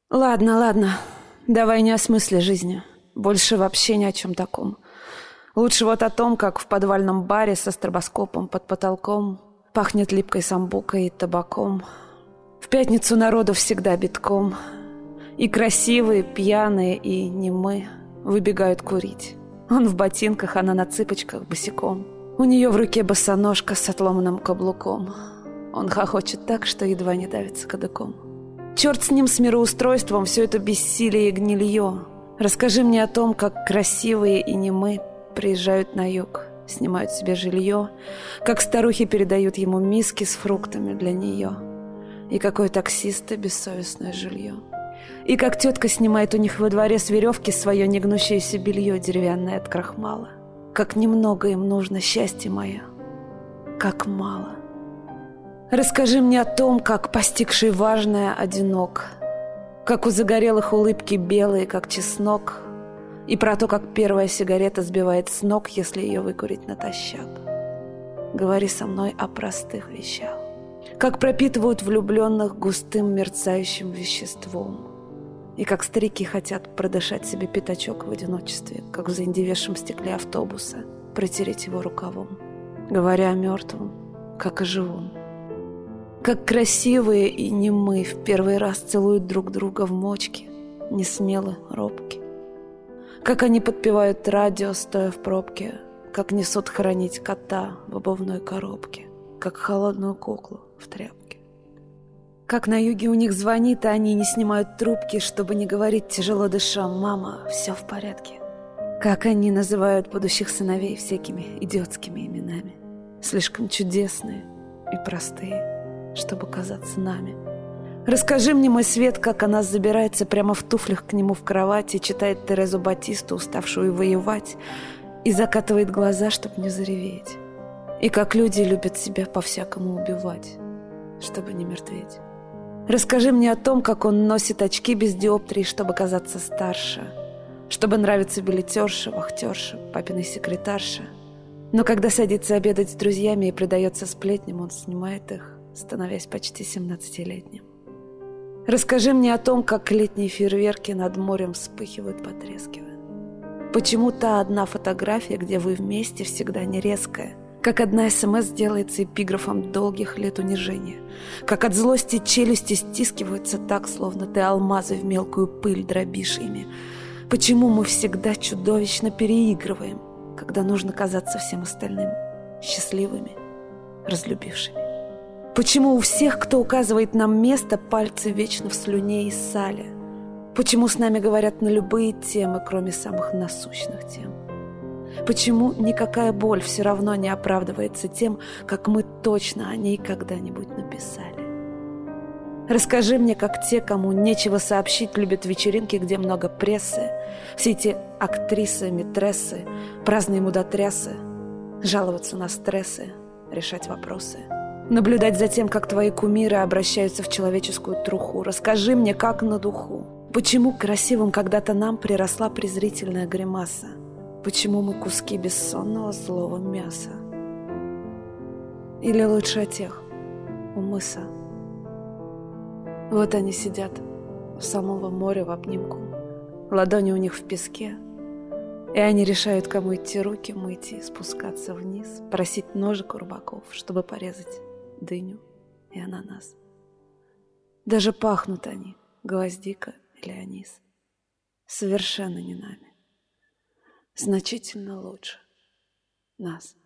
Ладно, ладно, давай не о смысле жизни. Больше вообще ни о чем таком. Лучше вот о том, как в подвальном баре со стробоскопом под потолком пахнет липкой самбукой и табаком. В пятницу народу всегда битком. И красивые, пьяные и немы выбегают курить. Он в ботинках, она на цыпочках босиком. У нее в руке босоножка с отломанным каблуком. Он хохочет так, что едва не давится кадыком. Черт с ним, с мироустройством, все это бессилие и гнилье. Расскажи мне о том, как красивые и немы приезжают на юг, снимают себе жилье, как старухи передают ему миски с фруктами для нее, и какой таксиста бессовестное жилье. И как тетка снимает у них во дворе с веревки свое негнущееся белье деревянное от крахмала. Как немного им нужно счастье мое, как мало. Расскажи мне о том, как постигший важное одинок, как у загорелых улыбки белые, как чеснок, и про то, как первая сигарета сбивает с ног, если ее выкурить натощак. Говори со мной о простых вещах, как пропитывают влюбленных густым мерцающим веществом, и как старики хотят продышать себе пятачок в одиночестве, как в заиндевевшем стекле автобуса, протереть его рукавом. Говоря о мертвом, как о живом. Как красивые и немы в первый раз целуют друг друга в мочки, несмелы, робки. Как они подпевают радио, стоя в пробке, как несут хоронить кота в обувной коробке, как холодную куклу в тряпке. Как на юге у них звонит, а они не снимают трубки, чтобы не говорить тяжело дыша: «Мама, все в порядке». Как они называют будущих сыновей всякими идиотскими именами, слишком чудесные и простые, чтобы казаться нами. Расскажи мне, мой свет, как она забирается прямо в туфлях к нему в кровати, читает Терезу Батисту, уставшую воевать, и закатывает глаза, чтобы не зареветь. И как люди любят себя по-всякому убивать, чтобы не мертветь. Расскажи мне о том, как он носит очки без диоптрий, чтобы казаться старше, чтобы нравиться билетерша, вахтерша, папиной секретарша. Но когда садится обедать с друзьями и предается сплетням, он снимает их, становясь почти 17-летним. Расскажи мне о том, как летние фейерверки над морем вспыхивают, потрескивая. Почему та одна фотография, где вы вместе, всегда не резкая, как одна СМС делается эпиграфом долгих лет унижения, как от злости челюсти стискиваются так, словно ты алмазы в мелкую пыль дробишь ими. Почему мы всегда чудовищно переигрываем, когда нужно казаться всем остальным счастливыми, разлюбившими? Почему у всех, кто указывает нам место, пальцы вечно в слюне и сале? Почему с нами говорят на любые темы, кроме самых насущных тем? Почему никакая боль все равно не оправдывается тем, как мы точно о ней когда-нибудь написали? Расскажи мне, как те, кому нечего сообщить, любят вечеринки, где много прессы, все эти актрисы, митрессы, праздные мудотрясы, жаловаться на стрессы, решать вопросы, наблюдать за тем, как твои кумиры обращаются в человеческую труху. Расскажи мне, как на духу. Почему к красивым когда-то нам приросла презрительная гримаса? Почему мы куски бессонного злого мяса? Или лучше о тех, у мыса. Вот они сидят у самого моря в обнимку, ладони у них в песке, и они решают, кому идти руки мыть и спускаться вниз, просить ножик у рыбаков, чтобы порезать дыню и ананас. Даже пахнут они, гвоздика или анис, совершенно не нами, значительно лучше нас.